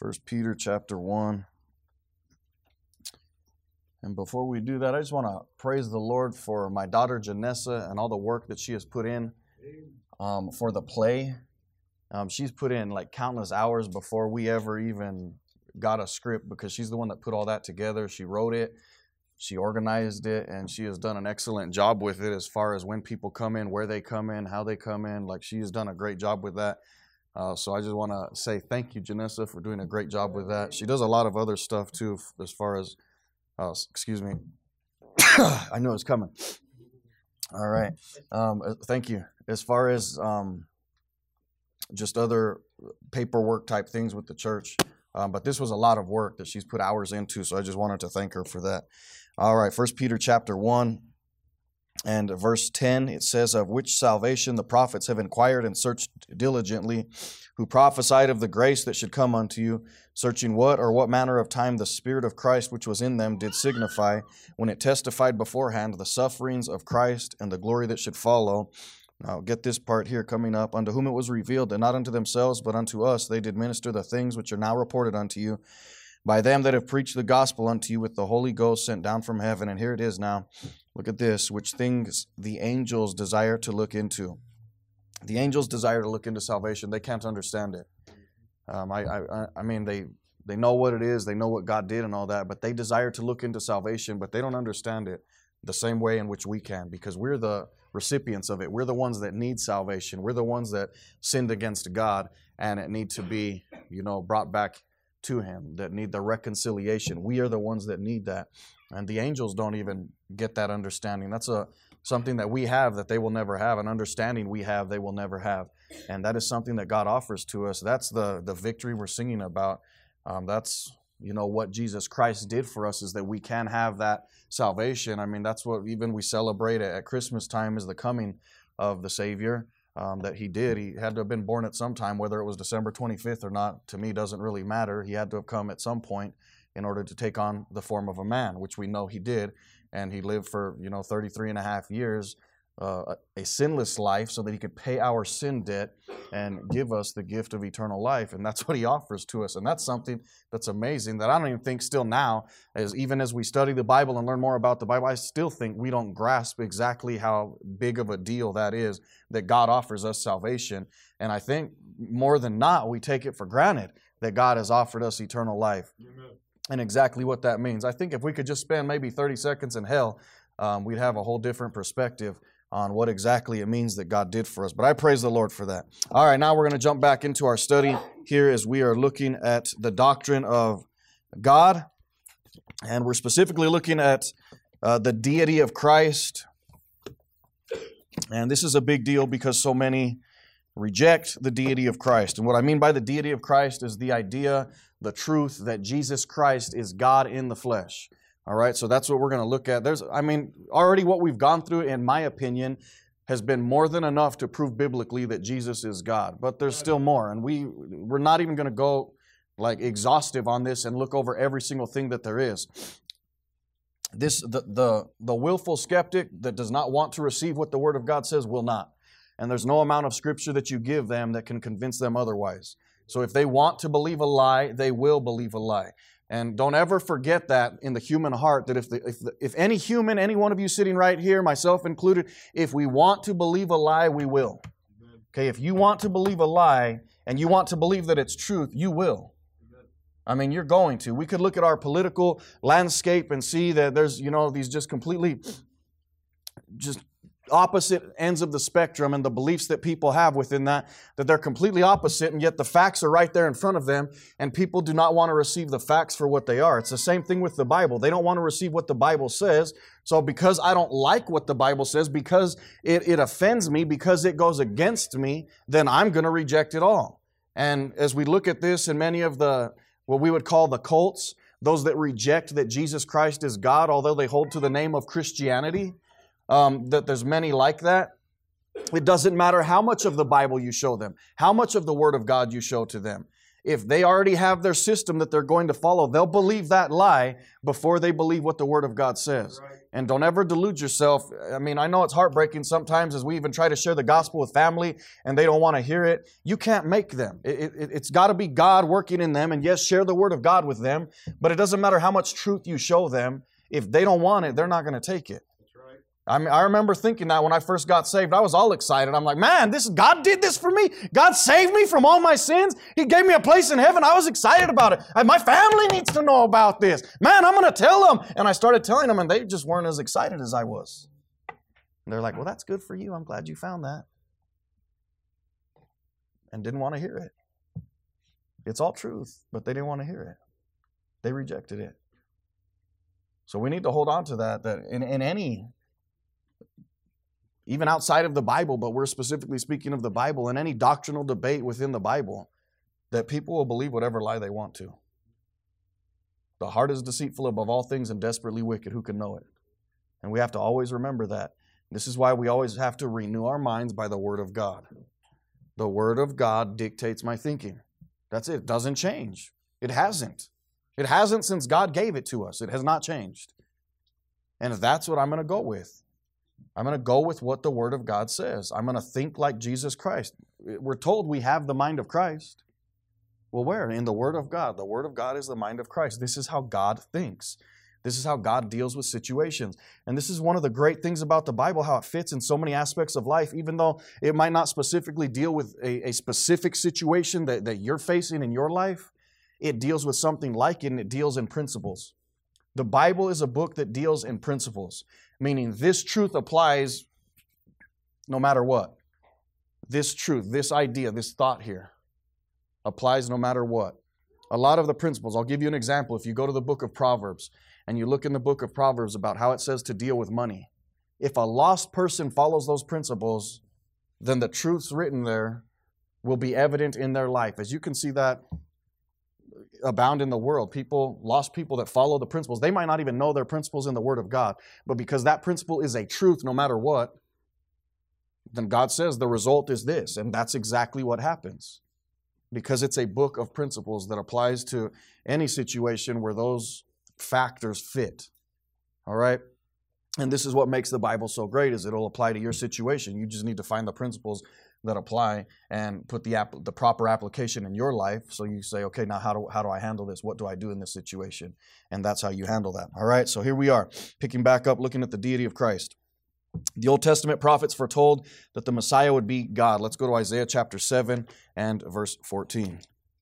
First Peter chapter 1. And before we do that, I just want to praise the Lord for my daughter Janessa and all the work that she has put in for the play. She's put in like countless hours before we ever even got a script, because she's the one that put all that together. She wrote it, she organized it, and she has done an excellent job with it as far as when people come in, where they come in, how they come in. Like, she has done a great job with that. So I just want to say thank you, Janessa, for doing a great job with that. She does a lot of other stuff too, as far as, excuse me, I knew it was coming. All right, thank you. As far as just other paperwork type things with the church, but this was a lot of work that she's put hours into, so I just wanted to thank her for that. All right, 1 Peter chapter 1 and verse 10, it says, "Of which salvation the prophets have inquired and searched diligently, who prophesied of the grace that should come unto you, searching what or what manner of time the Spirit of Christ which was in them did signify, when it testified beforehand the sufferings of Christ and the glory that should follow." Now get this part here coming up. "Unto whom it was revealed that not unto themselves but unto us they did minister the things which are now reported unto you, by them that have preached the gospel unto you with the Holy Ghost sent down from heaven." And here it is now. Look at this. "Which things the angels desire to look into." The angels desire to look into salvation. They can't understand it. I mean, they know what it is. They know what God did and all that, but they desire to look into salvation, but they don't understand it the same way in which we can, because we're the recipients of it. We're the ones that need salvation. We're the ones that sinned against God and it need to be, brought back to Him, that need the reconciliation. We are the ones that need that. And the angels don't even get that understanding. That's something that we have that they will never have, an understanding we have they will never have. And that is something that God offers to us. That's the victory we're singing about. That's what Jesus Christ did for us, is that we can have that salvation. I mean, that's what even we celebrate at Christmas time, is the coming of the Savior that He did. He had to have been born at some time, whether it was December 25th or not, to me doesn't really matter. He had to have come at some point in order to take on the form of a man, which we know He did. And He lived for 33 and a half years, a sinless life, so that He could pay our sin debt and give us the gift of eternal life. And that's what He offers to us. And that's something that's amazing, that I don't even think still now, even as we study the Bible and learn more about the Bible, I still think we don't grasp exactly how big of a deal that is, that God offers us salvation. And I think more than not, we take it for granted that God has offered us eternal life. Amen. And exactly what that means. I think if we could just spend maybe 30 seconds in hell, we'd have a whole different perspective on what exactly it means that God did for us. But I praise the Lord for that. All right, now we're going to jump back into our study here as we are looking at the doctrine of God. And we're specifically looking at the deity of Christ. And this is a big deal because so many reject the deity of Christ. And what I mean by the deity of Christ is the idea, the truth that Jesus Christ is God in the flesh. All right, so that's what we're going to look at. Already what we've gone through, in my opinion, has been more than enough to prove biblically that Jesus is God. But there's still more, and we're not even going to go like exhaustive on this and look over every single thing that there is. The willful skeptic that does not want to receive what the Word of God says will not. And there's no amount of Scripture that you give them that can convince them otherwise. So if they want to believe a lie, they will believe a lie. And don't ever forget that in the human heart, that if any human, any one of you sitting right here, myself included, if we want to believe a lie, we will. Okay, if you want to believe a lie and you want to believe that it's truth, you will. I mean, you're going to. We could look at our political landscape and see that there's, these just completely opposite ends of the spectrum, and the beliefs that people have within that they're completely opposite, and yet the facts are right there in front of them, and people do not want to receive the facts for what they are. It's the same thing with the Bible. They don't want to receive what the Bible says. So because I don't like what the Bible says, because it offends me, because it goes against me, then I'm going to reject it all. And as we look at this in many of what we would call the cults, those that reject that Jesus Christ is God, although they hold to the name of Christianity, that there's many like that. It doesn't matter how much of the Bible you show them, how much of the Word of God you show to them. If they already have their system that they're going to follow, they'll believe that lie before they believe what the Word of God says. Right. And don't ever delude yourself. I mean, I know it's heartbreaking sometimes as we even try to share the gospel with family and they don't want to hear it. You can't make them. It's got to be God working in them. And yes, share the Word of God with them. But it doesn't matter how much truth you show them. If they don't want it, they're not going to take it. I remember thinking that when I first got saved, I was all excited. I'm like, man, God did this for me. God saved me from all my sins. He gave me a place in heaven. I was excited about it. My family needs to know about this. Man, I'm going to tell them. And I started telling them, and they just weren't as excited as I was. And they're like, well, that's good for you. I'm glad you found that. And didn't want to hear it. It's all truth, but they didn't want to hear it. They rejected it. So we need to hold on to that in any, even outside of the Bible, but we're specifically speaking of the Bible, in any doctrinal debate within the Bible, that people will believe whatever lie they want to. The heart is deceitful above all things and desperately wicked. Who can know it? And we have to always remember that. This is why we always have to renew our minds by the Word of God. The Word of God dictates my thinking. That's it. It doesn't change. It hasn't. It hasn't since God gave it to us. It has not changed. And that's what I'm going to go with. I'm going to go with what the Word of God says. I'm going to think like Jesus Christ. We're told we have the mind of Christ. Well, where? In the Word of God. The Word of God is the mind of Christ. This is how God thinks. This is how God deals with situations. And this is one of the great things about the Bible, how it fits in so many aspects of life, even though it might not specifically deal with a specific situation that you're facing in your life. It deals with something like it, and it deals in principles. The Bible is a book that deals in principles, meaning this truth applies no matter what. This truth, this idea, this thought here applies no matter what. A lot of the principles, I'll give you an example. If you go to the book of Proverbs and you look in the book of Proverbs about how it says to deal with money, if a lost person follows those principles, then the truths written there will be evident in their life. As you can see that abound in the world. Lost people that follow the principles, they might not even know their principles in the Word of God, but because that principle is a truth no matter what, then God says the result is this, and that's exactly what happens. Because it's a book of principles that applies to any situation where those factors fit. All right? And this is what makes the Bible so great, is it'll apply to your situation. You just need to find the principles that apply and put the proper application in your life. So you say, okay, now how do I handle this? What do I do in this situation? And that's how you handle that. All right, so here we are, picking back up, looking at the deity of Christ. The Old Testament prophets foretold that the Messiah would be God. Let's go to Isaiah chapter 7 and verse 14.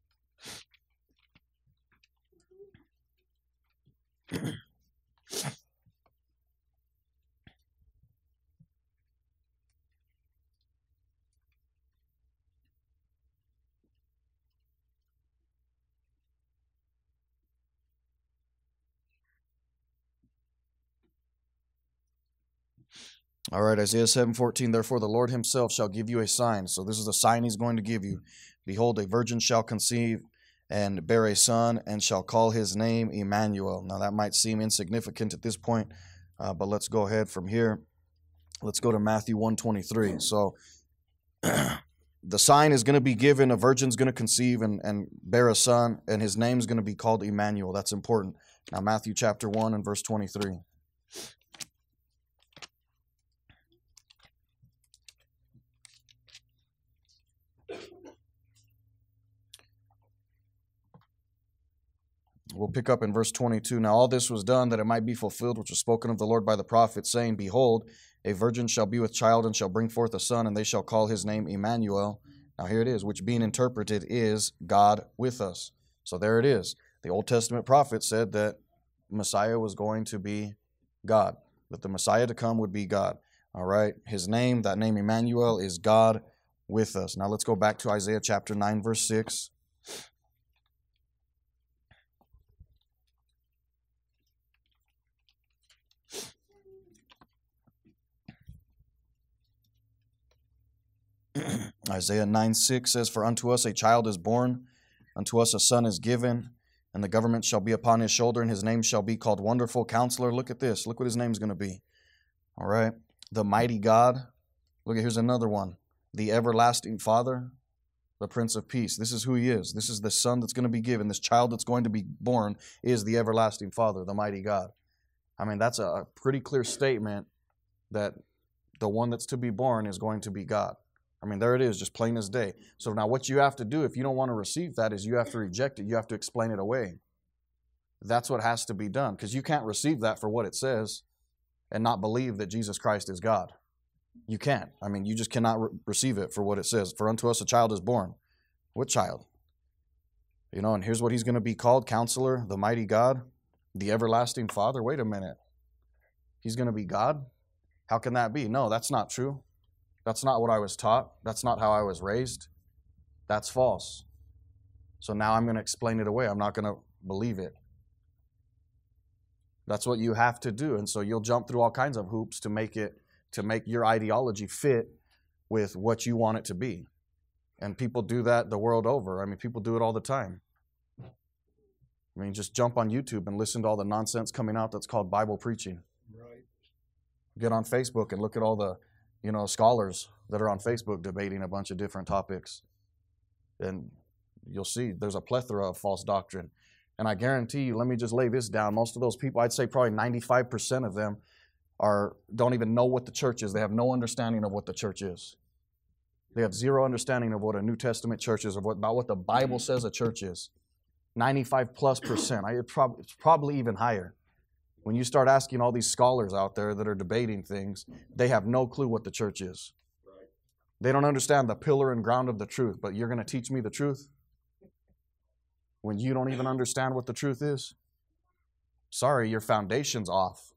All right, Isaiah 7:14, therefore the Lord himself shall give you a sign. So this is the sign he's going to give you. Behold, a virgin shall conceive and bear a son and shall call his name Emmanuel. Now that might seem insignificant at this point, but let's go ahead from here. Let's go to Matthew 1:23. So the sign is going to be given, a virgin's going to conceive and bear a son, and his name's going to be called Emmanuel. That's important. Now Matthew chapter 1 and verse 23. We'll pick up in verse 22. Now all this was done that it might be fulfilled, which was spoken of the Lord by the prophet, saying, behold, a virgin shall be with child and shall bring forth a son, and they shall call his name Emmanuel. Now here it is, which being interpreted is God with us. So there it is. The Old Testament prophet said that Messiah was going to be God, that the Messiah to come would be God. All right, his name, that name Emmanuel, is God with us. Now let's go back to Isaiah chapter 9, verse 6. Isaiah 9:6 says, for unto us a child is born, unto us a son is given, and the government shall be upon his shoulder, and his name shall be called Wonderful Counselor. Look at this. Look what his name's going to be. All right. The Mighty God. Look, here's another one. The Everlasting Father. the Prince of Peace. This is who he is. This is the son that's going to be given. This child that's going to be born is the everlasting Father, the mighty God. I mean, that's a pretty clear statement that the one that's to be born is going to be God. I mean, there it is, just plain as day. So now what you have to do if you don't want to receive that is you have to reject it. You have to explain it away. That's what has to be done, because you can't receive that for what it says and not believe that Jesus Christ is God. You can't. I mean, you just cannot receive it for what it says. For unto us a child is born. What child? You know, and here's what he's going to be called: Counselor, the mighty God, the everlasting Father. Wait a minute. He's going to be God? How can that be? No, that's not true. That's not what I was taught. That's not how I was raised. That's false. So now I'm going to explain it away. I'm not going to believe it. That's what you have to do. And so you'll jump through all kinds of hoops to make your ideology fit with what you want it to be. And people do that the world over. I mean, people do it all the time. I mean, just jump on YouTube and listen to all the nonsense coming out that's called Bible preaching. Right. Get on Facebook and look at all the, scholars that are on Facebook debating a bunch of different topics. And you'll see there's a plethora of false doctrine. And I guarantee you, let me just lay this down. Most of those people, I'd say probably 95% of them don't even know what the church is. They have no understanding of what the church is. They have zero understanding of what a New Testament church is, or about what the Bible says a church is. 95+%. It's probably even higher. When you start asking all these scholars out there that are debating things, they have no clue what the church is. Right. They don't understand the pillar and ground of the truth, but you're going to teach me the truth when you don't even understand what the truth is? Sorry, your foundation's off.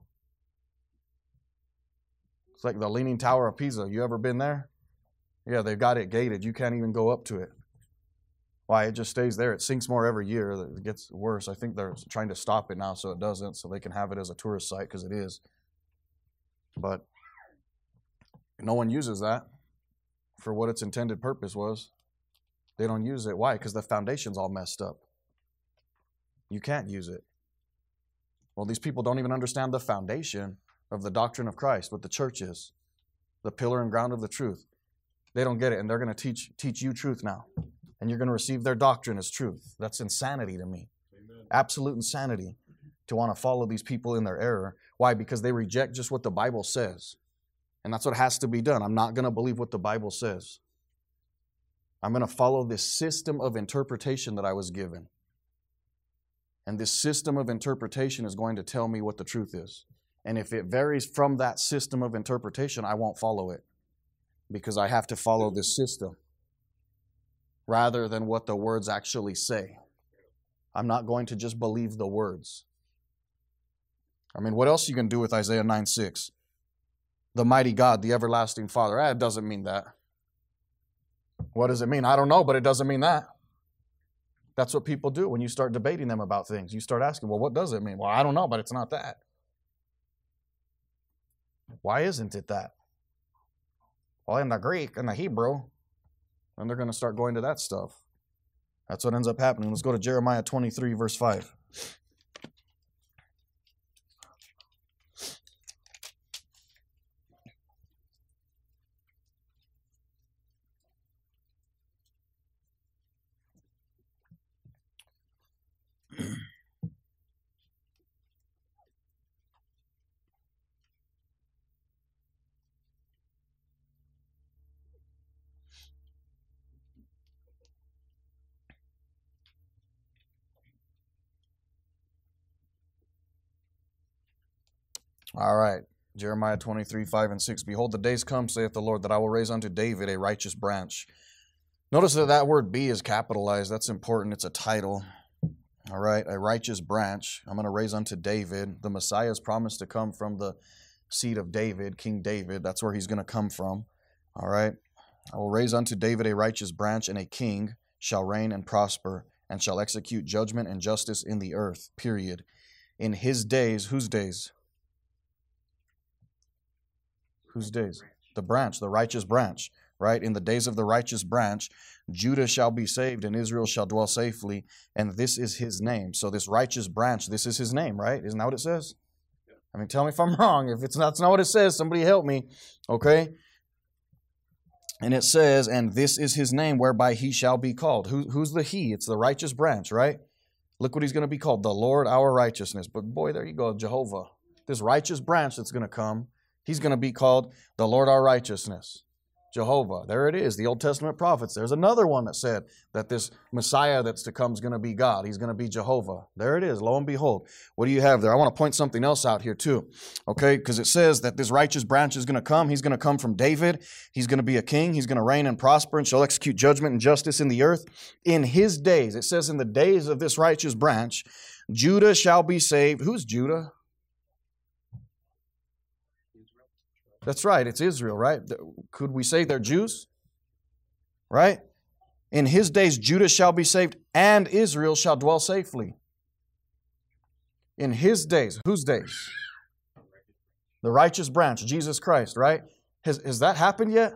It's like the Leaning Tower of Pisa. You ever been there? Yeah, they've got it gated. You can't even go up to it. Why? It just stays there. It sinks more every year. It gets worse. I think they're trying to stop it now so it doesn't, so they can have it as a tourist site, because it is. But no one uses that for what its intended purpose was. They don't use it. Why? Because the foundation's all messed up. You can't use it. Well, these people don't even understand the foundation of the doctrine of Christ, what the church is, the pillar and ground of the truth. They don't get it, and they're going to teach you truth now. And you're going to receive their doctrine as truth. That's insanity to me. Amen. Absolute insanity to want to follow these people in their error. Why? Because they reject just what the Bible says. And that's what has to be done. I'm not going to believe what the Bible says. I'm going to follow this system of interpretation that I was given. And this system of interpretation is going to tell me what the truth is. And if it varies from that system of interpretation, I won't follow it, because I have to follow this system rather than what the words actually say. I'm not going to just believe the words. I mean, what else you can do with Isaiah 9:6? The mighty God, the everlasting Father. It doesn't mean that. What does it mean? I don't know, but it doesn't mean that. That's what people do when you start debating them about things. You start asking, well, what does it mean? Well, I don't know, but it's not that. Why isn't it that? Well, in the Greek and the Hebrew. And they're going to start going to that stuff. That's what ends up happening. Let's go to Jeremiah 23, verse 5. All right. Jeremiah 23, 5 and 6. Behold, the days come, saith the Lord, that I will raise unto David a righteous branch. Notice that word "be" is capitalized. That's important. It's a title. All right. A righteous branch. I'm going to raise unto David. The Messiah is promised to come from the seed of David, King David. That's where he's going to come from. All right. I will raise unto David a righteous branch, and a king shall reign and prosper, and shall execute judgment and justice in the earth. Period. In his days, whose days? Whose days? The branch, the righteous branch, right? In the days of the righteous branch, Judah shall be saved and Israel shall dwell safely, and this is his name. So this righteous branch, this is his name, right? Isn't that what it says? I mean, tell me if I'm wrong. If that's not what it says, somebody help me, okay? And it says, and this is his name whereby he shall be called. Who's the he? It's the righteous branch, right? Look what he's going to be called, the Lord our righteousness. But boy, there you go, Jehovah. This righteous branch that's going to come, he's going to be called the Lord our righteousness. Jehovah. There it is, the Old Testament prophets. There's another one that said that this Messiah that's to come is going to be God. He's going to be Jehovah. There it is, lo and behold. What do you have there? I want to point something else out here too, okay? Because it says that this righteous branch is going to come. He's going to come from David. He's going to be a king. He's going to reign and prosper and shall execute judgment and justice in the earth. In his days, it says in the days of this righteous branch, Judah shall be saved. Who's Judah? That's right, it's Israel, right? Could we say they're Jews? Right? In his days, Judah shall be saved, and Israel shall dwell safely. In his days, whose days? The righteous branch, Jesus Christ, right? Has that happened yet?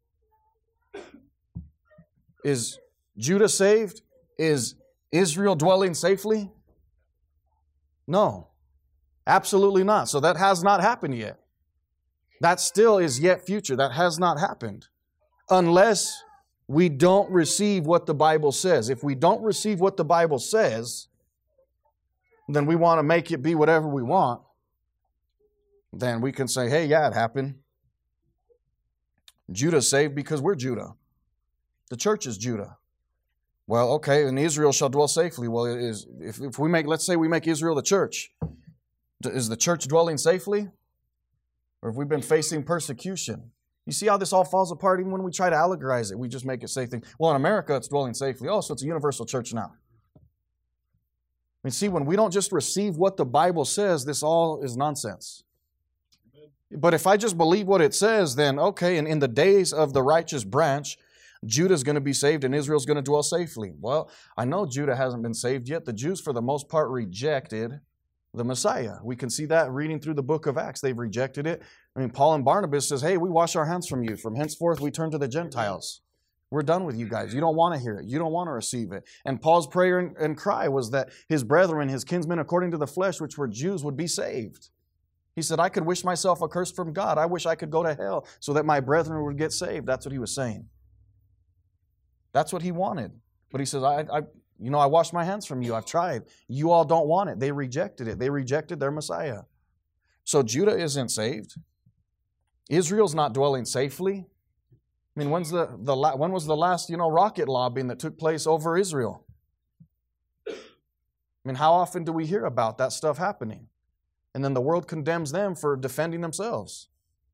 Is Judah saved? Is Israel dwelling safely? No, absolutely not. So that has not happened yet. That still is yet future. That has not happened. Unless we don't receive what the Bible says. If we don't receive what the Bible says, then we want to make it be whatever we want. Then we can say, hey, yeah, it happened. Judah's saved because we're Judah. The church is Judah. Well, okay, and Israel shall dwell safely. Well, if we make, let's say we make Israel the church. Is the church dwelling safely? Or have we been facing persecution? You see how this all falls apart even when we try to allegorize it. We just make it say things. Well, in America, it's dwelling safely. Oh, so it's a universal church now. I mean, see, when we don't just receive what the Bible says, this all is nonsense. But if I just believe what it says, then okay, and in the days of the righteous branch, Judah's going to be saved and Israel's going to dwell safely. Well, I know Judah hasn't been saved yet. The Jews, for the most part, rejected the Messiah. We can see that reading through the book of Acts. They've rejected it. I mean, Paul and Barnabas says, hey, we wash our hands from you. From henceforth, we turn to the Gentiles. We're done with you guys. You don't want to hear it. You don't want to receive it. And Paul's prayer and cry was that his brethren, his kinsmen according to the flesh, which were Jews, would be saved. He said, I could wish myself accursed from God. I wish I could go to hell so that my brethren would get saved. That's what he was saying. That's what he wanted. But he says, I washed my hands from you. I've tried. You all don't want it. They rejected it. They rejected their Messiah. So Judah isn't saved. Israel's not dwelling safely. I mean, when was the last, rocket lobbying that took place over Israel? I mean, how often do we hear about that stuff happening? And then the world condemns them for defending themselves.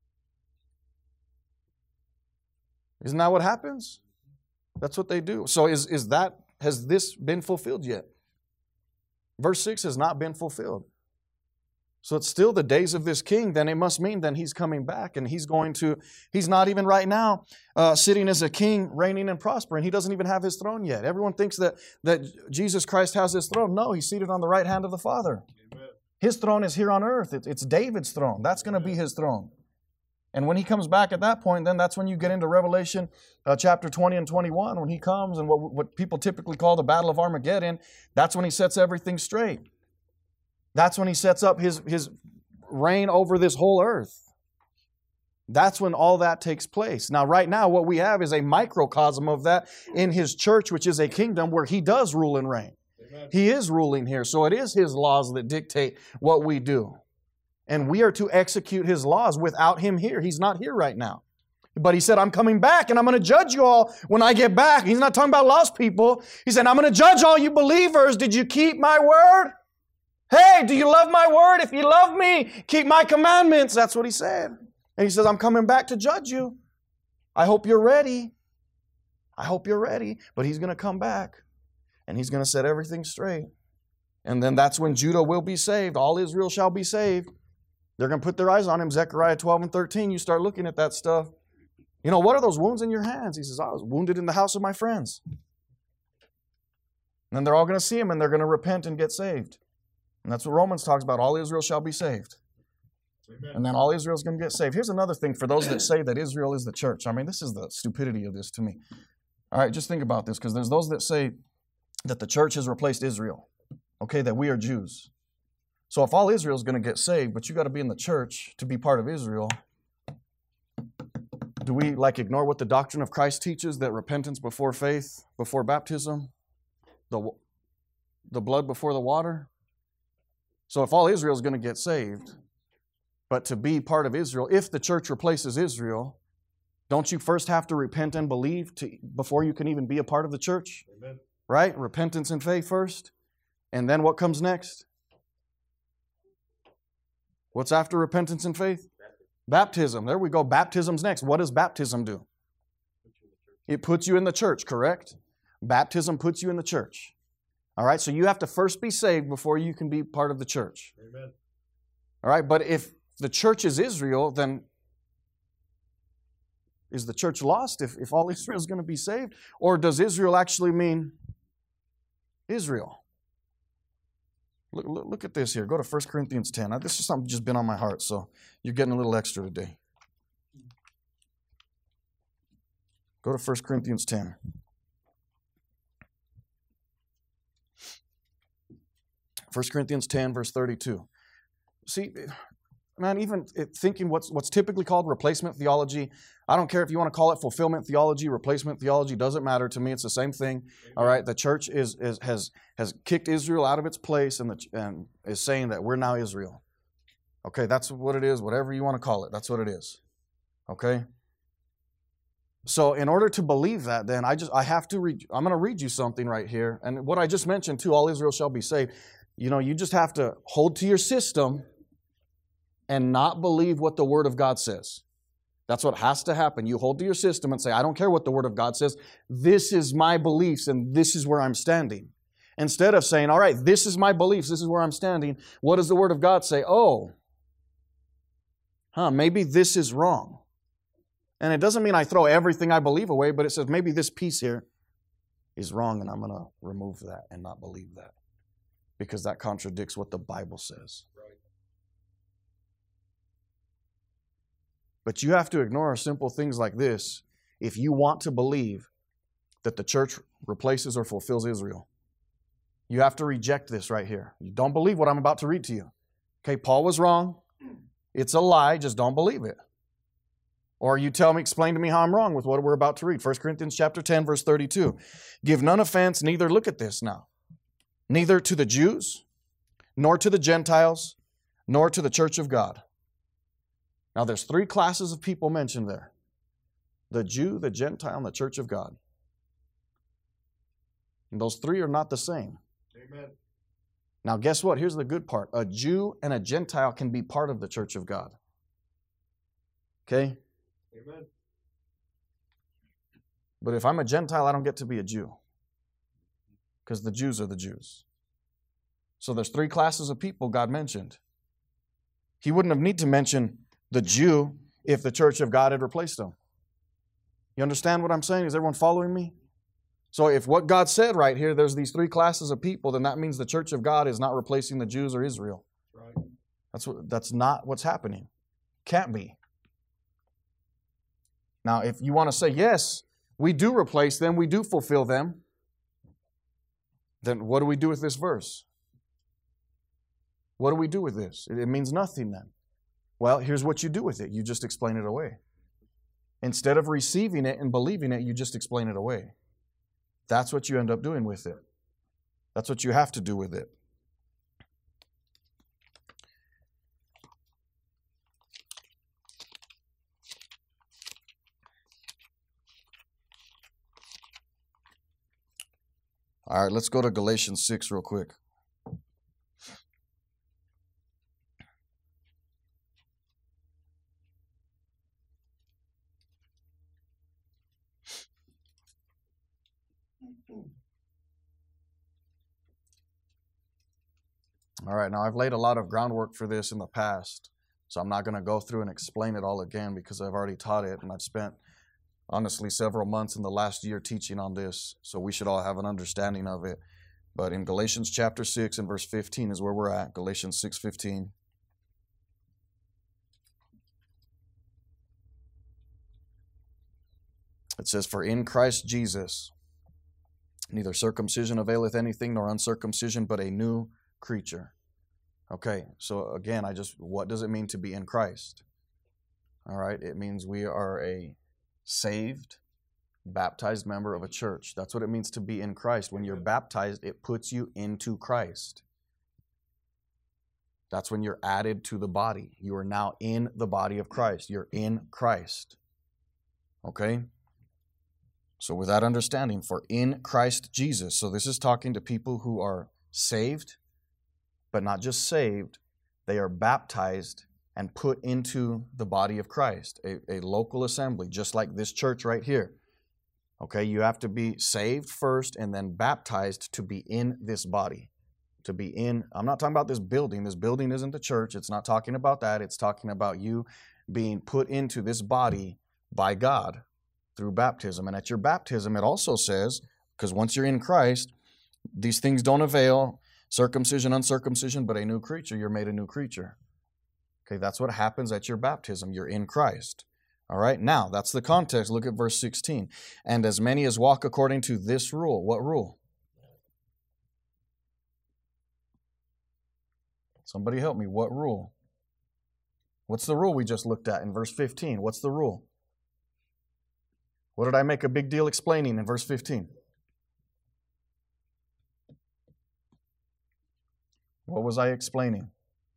Isn't that what happens? That's what they do. So has this been fulfilled yet? Verse 6 has not been fulfilled. So it's still the days of this king. Then it must mean then he's coming back and he's not even right now sitting as a king, reigning and prospering. He doesn't even have his throne yet. Everyone thinks that Jesus Christ has his throne. No, he's seated on the right hand of the Father. Amen. His throne is here on earth. It's David's throne. That's going to be his throne. And when he comes back at that point, then that's when you get into Revelation chapter 20 and 21. When he comes and what people typically call the Battle of Armageddon, that's when he sets everything straight. That's when he sets up his reign over this whole earth. That's when all that takes place. Now, right now, what we have is a microcosm of that in his church, which is a kingdom where he does rule and reign. Amen. He is ruling here. So it is his laws that dictate what we do. And we are to execute his laws without him here. He's not here right now. But he said, I'm coming back and I'm going to judge you all when I get back. He's not talking about lost people. He said, I'm going to judge all you believers. Did you keep my word? Hey, do you love my word? If you love me, keep my commandments. That's what he said. And he says, I'm coming back to judge you. I hope you're ready. I hope you're ready. But he's going to come back and he's going to set everything straight. And then that's when Judah will be saved. All Israel shall be saved. They're going to put their eyes on him. Zechariah 12 and 13, you start looking at that stuff. What are those wounds in your hands? He says, I was wounded in the house of my friends. And then they're all going to see him and they're going to repent and get saved. And that's what Romans talks about. All Israel shall be saved. Amen. And then all Israel's going to get saved. Here's another thing for those that say that Israel is the church. I mean, this is the stupidity of this to me. All right, just think about this, because there's those that say that the church has replaced Israel. Okay, that we are Jews. So if all Israel is going to get saved, but you got to be in the church to be part of Israel, Do we ignore what the doctrine of Christ teaches, that repentance before faith, before baptism, the blood before the water? So if all Israel is going to get saved, but to be part of Israel, if the church replaces Israel, don't you first have to repent and believe before you can even be a part of the church? Amen. Right? Repentance and faith first. And then what comes next? What's after repentance and faith? Baptism. There we go. Baptism's next. What does baptism do? It puts you in the church, correct? Baptism puts you in the church. All right, so you have to first be saved before you can be part of the church. Amen. All right, but if the church is Israel, then is the church lost if all Israel is going to be saved? Or does Israel actually mean Israel? Look at this here. Go to 1 Corinthians 10. This is something just been on my heart, so you're getting a little extra today. Go to 1 Corinthians 10. First Corinthians 10, verse 32. See, man, even thinking what's typically called replacement theology, I don't care if you want to call it fulfillment theology, replacement theology, doesn't matter to me. It's the same thing. All right, the church has kicked Israel out of its place and is saying that we're now Israel. Okay, that's what it is. Whatever you want to call it, that's what it is. Okay. So in order to believe that, then I have to read. I'm going to read you something right here, and what I just mentioned too. All Israel shall be saved. You just have to hold to your system and not believe what the Word of God says. That's what has to happen. You hold to your system and say, I don't care what the Word of God says. This is my beliefs and this is where I'm standing. Instead of saying, all right, this is my beliefs, this is where I'm standing. What does the Word of God say? Maybe this is wrong. And it doesn't mean I throw everything I believe away, but it says maybe this piece here is wrong and I'm going to remove that and not believe that. Because that contradicts what the Bible says. Right. But you have to ignore simple things like this if you want to believe that the church replaces or fulfills Israel. You have to reject this right here. You don't believe what I'm about to read to you. Okay, Paul was wrong. It's a lie. Just don't believe it. Or you explain to me how I'm wrong with what we're about to read. 1 Corinthians chapter 10, verse 32. Give none offense, neither, look at this now, neither to the Jews, nor to the Gentiles, nor to the church of God. Now there's three classes of people mentioned there. The Jew, the Gentile, and the church of God. And those three are not the same. Amen. Now guess what? Here's the good part. A Jew and a Gentile can be part of the church of God. Okay? Amen. But if I'm a Gentile, I don't get to be a Jew. Because the Jews are the Jews. So there's three classes of people God mentioned. He wouldn't have need to mention the Jew if the church of God had replaced them. You understand what I'm saying? Is everyone following me? So if what God said right here, there's these three classes of people, then that means the church of God is not replacing the Jews or Israel. Right. That's not what's happening. Can't be. Now, if you want to say, yes, we do replace them, we do fulfill them, then what do we do with this verse? What do we do with this? It means nothing then. Well, here's what you do with it. You just explain it away. Instead of receiving it and believing it, you just explain it away. That's what you end up doing with it. That's what you have to do with it. All right, let's go to Galatians 6 real quick. All right, now I've laid a lot of groundwork for this in the past, so I'm not going to go through and explain it all again because I've already taught it, and I've spent, honestly, several months in the last year teaching on this, so we should all have an understanding of it. But in Galatians chapter 6 and verse 15 is where we're at, Galatians 6:15. It says, "For in Christ Jesus neither circumcision availeth anything nor uncircumcision, but a new creature." Okay, so again, what does it mean to be in Christ? All right, it means we are a saved, baptized member of a church. That's what it means to be in Christ. When you're baptized, it puts you into Christ. That's when you're added to the body. You are now in the body of Christ. You're in Christ. Okay? So with that understanding, for in Christ Jesus. So this is talking to people who are saved, but not just saved. They are baptized and put into the body of Christ, a local assembly, just like this church right here. Okay, you have to be saved first and then baptized to be in this body. To be in, I'm not talking about this building. This building isn't the church. It's not talking about that. It's talking about you being put into this body by God through baptism. And at your baptism, it also says, because once you're in Christ, these things don't avail, circumcision, uncircumcision, but a new creature. You're made a new creature. Okay, that's what happens at your baptism. You're in Christ. All right, now, that's the context. Look at verse 16. And as many as walk according to this rule. What rule? Somebody help me. What rule? What's the rule we just looked at in verse 15? What's the rule? What did I make a big deal explaining in verse 15? What was I explaining?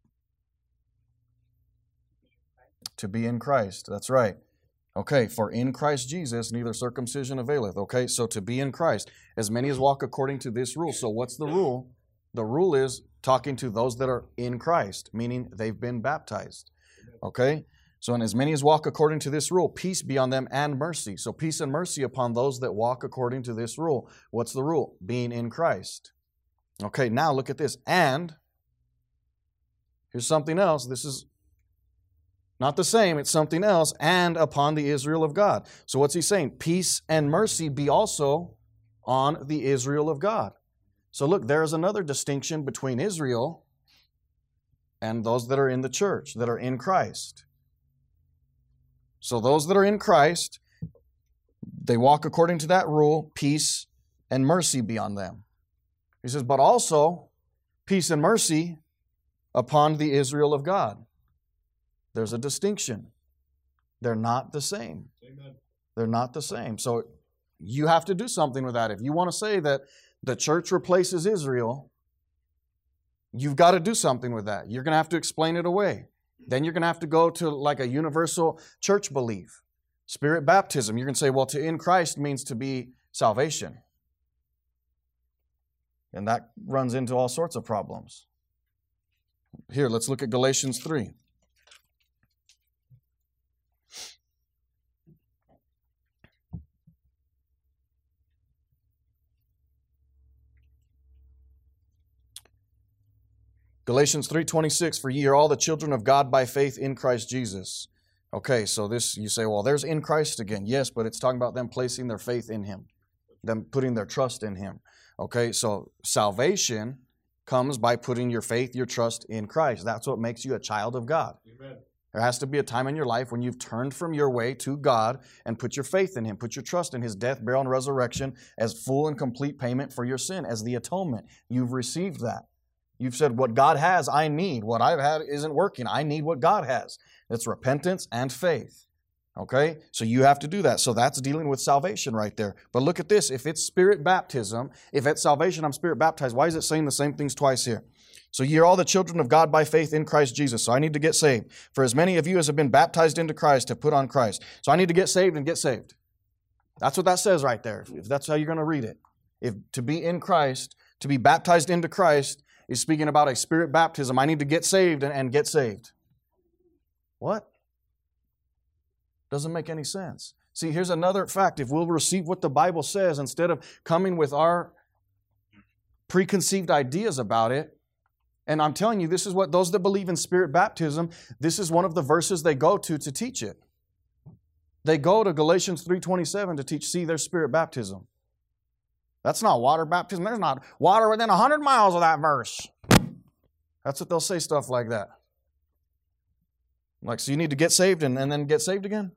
To be in Christ. That's right. Okay, for in Christ Jesus neither circumcision availeth. Okay, so to be in Christ, as many as walk according to this rule. So what's the rule? The rule is talking to those that are in Christ, meaning they've been baptized. Okay? So, and as many as walk according to this rule, peace be on them and mercy. So peace and mercy upon those that walk according to this rule. What's the rule? Being in Christ. Okay, now look at this. And here's something else. This is not the same. It's something else. And upon the Israel of God. So what's he saying? Peace and mercy be also on the Israel of God. So look, there's another distinction between Israel and those that are in the church, that are in Christ. So those that are in Christ, they walk according to that rule, peace and mercy be on them. He says, but also peace and mercy upon the Israel of God. There's a distinction. They're not the same. Amen. They're not the same. So you have to do something with that. If you want to say that the church replaces Israel, you've got to do something with that. You're going to have to explain it away. Then you're going to have to go to like a universal church belief. Spirit baptism. You're going to say, well, to in Christ means to be salvation. And that runs into all sorts of problems. Here, let's look at Galatians 3. Galatians 3:26, for ye are all the children of God by faith in Christ Jesus. Okay, so this, you say, well, there's in Christ again. Yes, but it's talking about them placing their faith in Him, them putting their trust in Him. Okay, so salvation comes by putting your faith, your trust in Christ. That's what makes you a child of God. Amen. There has to be a time in your life when you've turned from your way to God and put your faith in Him, put your trust in His death, burial, and resurrection as full and complete payment for your sin, as the atonement. You've received that. You've said, what God has, I need. What I've had isn't working. I need what God has. It's repentance and faith. Okay? So you have to do that. So that's dealing with salvation right there. But look at this. If it's spirit baptism, if at salvation I'm spirit baptized, why is it saying the same things twice here? So ye are all the children of God by faith in Christ Jesus. So I need to get saved. For as many of you as have been baptized into Christ have put on Christ. So I need to get saved and get saved. That's what that says right there. If that's how you're going to read it. If to be in Christ, to be baptized into Christ, is speaking about a spirit baptism. I need to get saved and get saved. What? Doesn't make any sense. See, here's another fact. If we'll receive what the Bible says instead of coming with our preconceived ideas about it, and I'm telling you, this is what those that believe in spirit baptism, this is one of the verses they go to teach it. They go to Galatians 3:27 to teach, see, there's spirit baptism. That's not water baptism. There's not water within 100 miles of that verse. That's what they'll say, stuff like that. Like, so you need to get saved and then get saved again?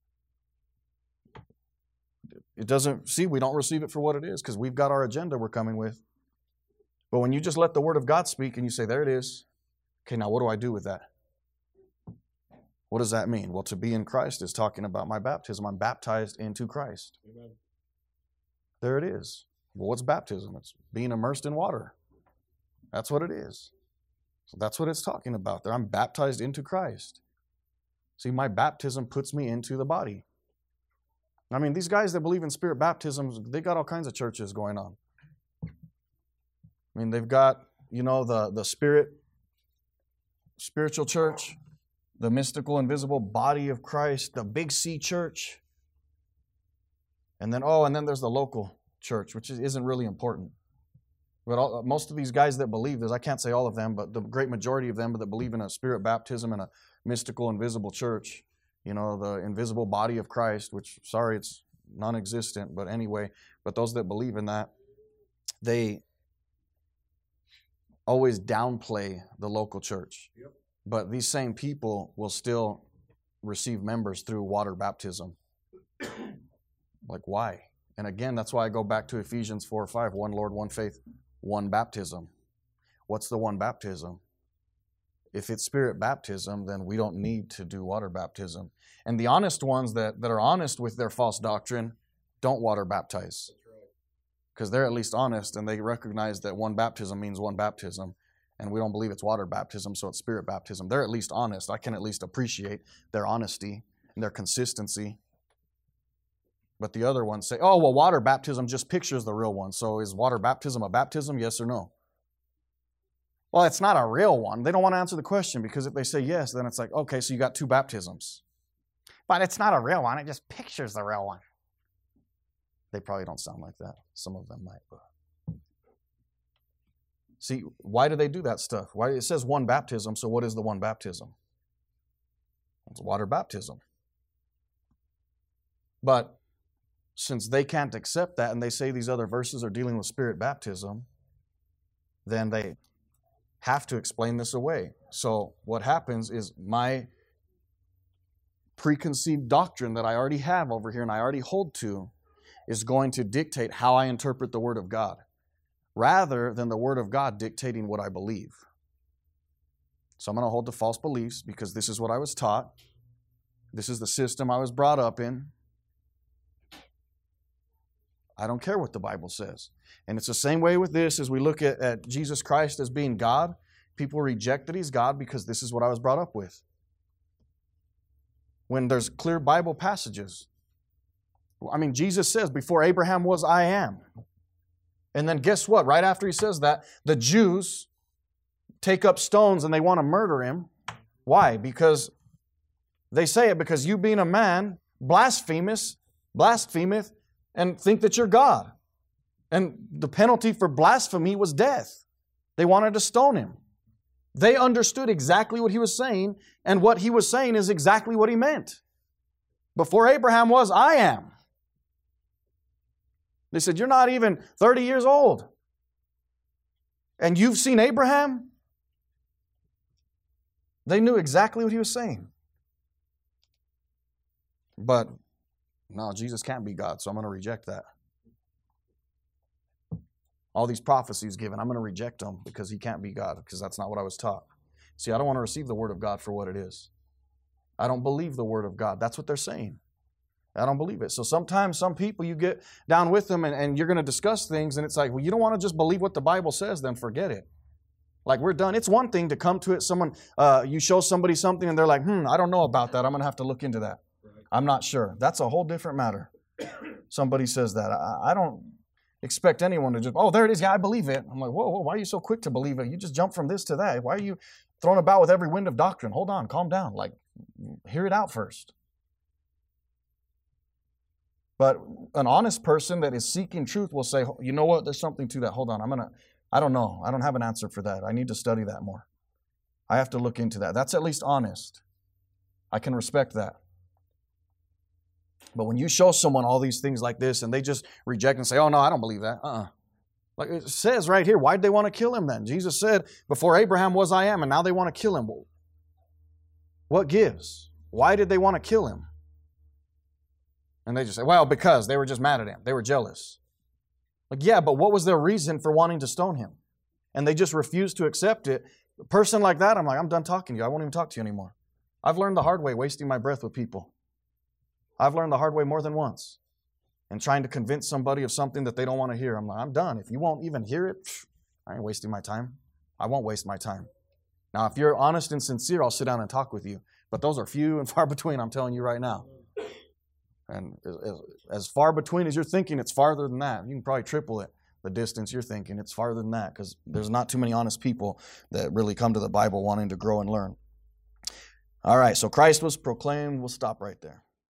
It doesn't, see, we don't receive it for what it is because we've got our agenda we're coming with. But when you just let the Word of God speak and you say, there it is. Okay, now what do I do with that? What does that mean? Well, to be in Christ is talking about my baptism. I'm baptized into Christ. Amen. There it is. Well, what's baptism? It's being immersed in water. That's what it is. So that's what it's talking about there. I'm baptized into Christ. See, my baptism puts me into the body. I mean, these guys that believe in spirit baptisms, they got all kinds of churches going on. I mean, they've got, the spiritual church, the mystical, invisible body of Christ, the Big C church. And then there's the local church, which isn't really important. But most of these guys that believe this, I can't say all of them, but the great majority of them that believe in a spirit baptism and a mystical, invisible church, the invisible body of Christ, which, sorry, it's non-existent, but anyway, but those that believe in that, they always downplay the local church. Yep. But these same people will still receive members through water baptism. Like, why? And again, that's why I go back to Ephesians 4:5, one Lord, one faith, one baptism. What's the one baptism? If it's spirit baptism, then we don't need to do water baptism. And the honest ones that are honest with their false doctrine don't water baptize. Because they're at least honest and they recognize that one baptism means one baptism. And we don't believe it's water baptism, so it's spirit baptism. They're at least honest. I can at least appreciate their honesty and their consistency. But the other ones say, oh, well, water baptism just pictures the real one. So is water baptism a baptism? Yes or no? Well, it's not a real one. They don't want to answer the question because if they say yes, then it's like, okay, so you got two baptisms. But it's not a real one. It just pictures the real one. They probably don't sound like that. Some of them might. But. See, why do they do that stuff? Why? It says one baptism, so what is the one baptism? It's water baptism. But since they can't accept that and they say these other verses are dealing with spirit baptism, then they have to explain this away. So what happens is my preconceived doctrine that I already have over here and I already hold to is going to dictate how I interpret the Word of God, rather than the Word of God dictating what I believe. So I'm going to hold to false beliefs because this is what I was taught. This is the system I was brought up in. I don't care what the Bible says. And it's the same way with this as we look at Jesus Christ as being God. People reject that He's God because this is what I was brought up with. When there's clear Bible passages. I mean, Jesus says, before Abraham was, I am. And then guess what? Right after He says that, the Jews take up stones and they want to murder Him. Why? Because they say it because you being a man blasphemeth and think that you're God. And the penalty for blasphemy was death. They wanted to stone Him. They understood exactly what He was saying, and what He was saying is exactly what He meant. Before Abraham was, I am. They said, you're not even 30 years old. And you've seen Abraham? They knew exactly what He was saying. But no, Jesus can't be God, so I'm going to reject that. All these prophecies given, I'm going to reject them because He can't be God, because that's not what I was taught. See, I don't want to receive the Word of God for what it is. I don't believe the Word of God. That's what they're saying. I don't believe it. So sometimes some people, you get down with them and you're going to discuss things and it's like, well, you don't want to just believe what the Bible says, then forget it. Like, we're done. It's one thing to come to it, you show somebody something and they're like, I don't know about that. I'm going to have to look into that. I'm not sure. That's a whole different matter. Somebody says that. I don't expect anyone to just, oh, there it is. Yeah, I believe it. I'm like, whoa, why are you so quick to believe it? You just jump from this to that. Why are you thrown about with every wind of doctrine? Hold on, calm down. Like, hear it out first. But an honest person that is seeking truth will say, you know what, there's something to that. Hold on, I don't know. I don't have an answer for that. I need to study that more. I have to look into that. That's at least honest. I can respect that. But when you show someone all these things like this and they just reject and say, oh no, I don't believe that. Like it says right here, why'd they want to kill Him then? Jesus said, before Abraham was, I am, and now they want to kill Him. What gives? Why did they want to kill Him? And they just say, well, because they were just mad at Him. They were jealous. Like, yeah, but what was their reason for wanting to stone Him? And they just refused to accept it. A person like that, I'm like, I'm done talking to you. I won't even talk to you anymore. I've learned the hard way wasting my breath with people. I've learned the hard way more than once. And trying to convince somebody of something that they don't want to hear. I'm like, I'm done. If you won't even hear it, I ain't wasting my time. I won't waste my time. Now, if you're honest and sincere, I'll sit down and talk with you. But those are few and far between, I'm telling you right now. And as far between as you're thinking, it's farther than that. You can probably triple it, the distance you're thinking. It's farther than that because there's not too many honest people that really come to the Bible wanting to grow and learn. All right, so Christ was proclaimed. We'll stop right there.